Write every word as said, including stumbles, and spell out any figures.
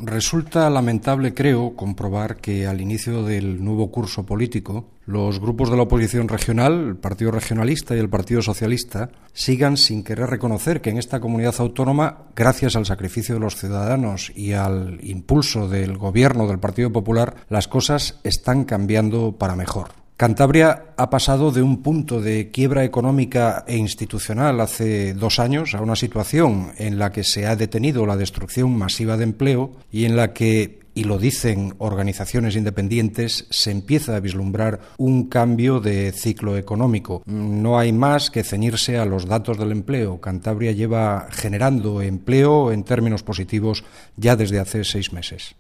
Resulta lamentable, creo, comprobar que al inicio del nuevo curso político los grupos de la oposición regional, el Partido Regionalista y el Partido Socialista, sigan sin querer reconocer que en esta comunidad autónoma, gracias al sacrificio de los ciudadanos y al impulso del Gobierno del Partido Popular, las cosas están cambiando para mejor. Cantabria ha pasado de un punto de quiebra económica e institucional hace dos años a una situación en la que se ha detenido la destrucción masiva de empleo y en la que, y lo dicen organizaciones independientes, se empieza a vislumbrar un cambio de ciclo económico. No hay más que ceñirse a los datos del empleo. Cantabria lleva generando empleo en términos positivos ya desde hace seis meses.